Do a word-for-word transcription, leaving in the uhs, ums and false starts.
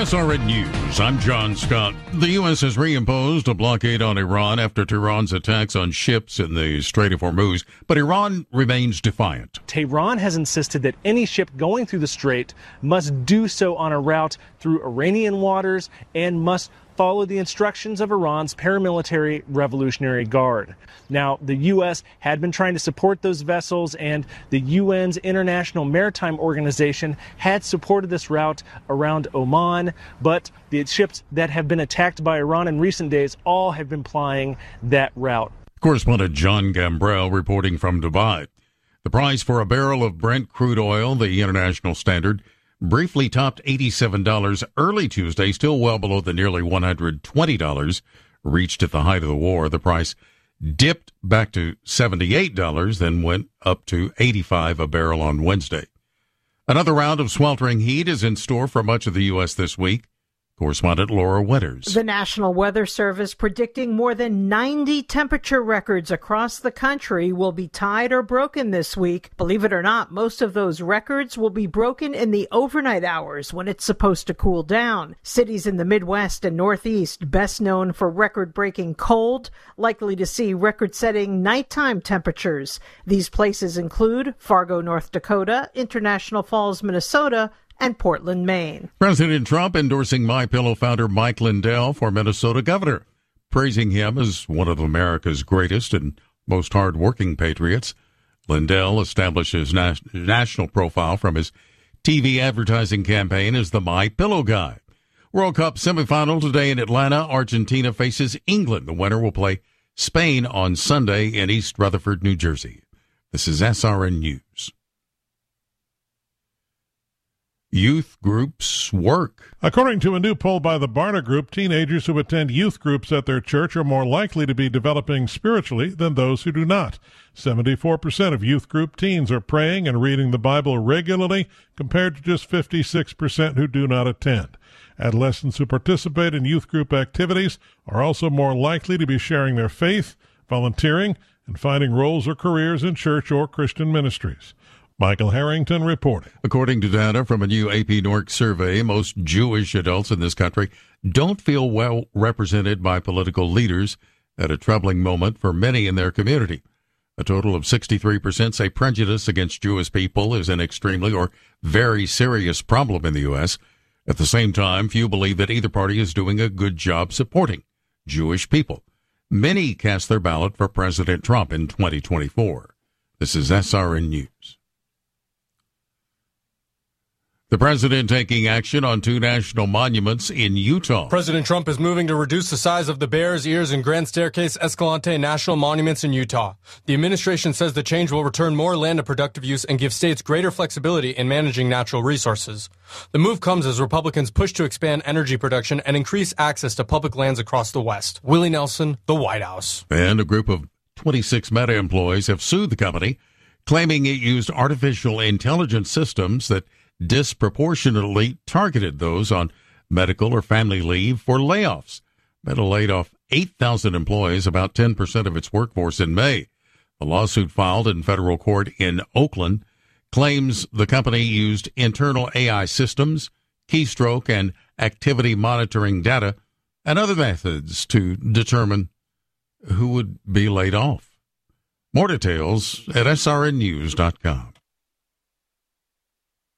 S R N News, I'm John Scott. The U S has reimposed a blockade on Iran after Tehran's attacks on ships in the Strait of Hormuz, but Iran remains defiant. Tehran has insisted that any ship going through the strait must do so on a route through Iranian waters and must follow the instructions of Iran's paramilitary Revolutionary Guard. Now, the U S had been trying to support those vessels, and the U N's International Maritime Organization had supported this route around Oman, but the ships that have been attacked by Iran in recent days all have been plying that route. Correspondent John Gambrell reporting from Dubai. The price for a barrel of Brent crude oil, the international standard, briefly topped eighty-seven dollars early Tuesday, still well below the nearly one hundred twenty dollars reached at the height of the war. The price dipped back to seventy-eight dollars, then went up to eighty-five dollars a barrel on Wednesday. Another round of sweltering heat is in store for much of the U S this week. Correspondent Laura Winters. The National Weather Service predicting more than ninety temperature records across the country will be tied or broken this week. Believe it or not, most of those records will be broken in the overnight hours when it's supposed to cool down. Cities in the Midwest and Northeast, best known for record-breaking cold, likely to see record-setting nighttime temperatures. These places include Fargo, North Dakota, International Falls, Minnesota, and Portland, Maine. President Trump endorsing MyPillow founder Mike Lindell for Minnesota governor, praising him as one of America's greatest and most hard-working patriots. Lindell established his nas- national profile from his T V advertising campaign as the MyPillow guy. World Cup semifinal today in Atlanta. Argentina faces England. The winner will play Spain on Sunday in East Rutherford, New Jersey. This is S R N News. Youth groups work. According to a new poll by the Barna Group, teenagers who attend youth groups at their church are more likely to be developing spiritually than those who do not. seventy-four percent of youth group teens are praying and reading the Bible regularly, compared to just fifty-six percent who do not attend. Adolescents who participate in youth group activities are also more likely to be sharing their faith, volunteering, and finding roles or careers in church or Christian ministries. Michael Harrington reporting. According to data from a new A P N O R C survey, most Jewish adults in this country don't feel well represented by political leaders at a troubling moment for many in their community. A total of sixty-three percent say prejudice against Jewish people is an extremely or very serious problem in the U S. At the same time, few believe that either party is doing a good job supporting Jewish people. Many cast their ballot for President Trump in twenty twenty-four. This is S R N News. The president taking action on two national monuments in Utah. President Trump is moving to reduce the size of the Bears Ears and Grand Staircase Escalante national monuments in Utah. The administration says the change will return more land to productive use and give states greater flexibility in managing natural resources. The move comes as Republicans push to expand energy production and increase access to public lands across the West. Willie Nelson, the White House. And a group of twenty-six Meta employees have sued the company, claiming it used artificial intelligence systems that disproportionately targeted those on medical or family leave for layoffs. Meta laid off eight thousand employees, about ten percent of its workforce, in May. The lawsuit filed in federal court in Oakland claims the company used internal A I systems, keystroke and activity monitoring data, and other methods to determine who would be laid off. More details at S R N news dot com.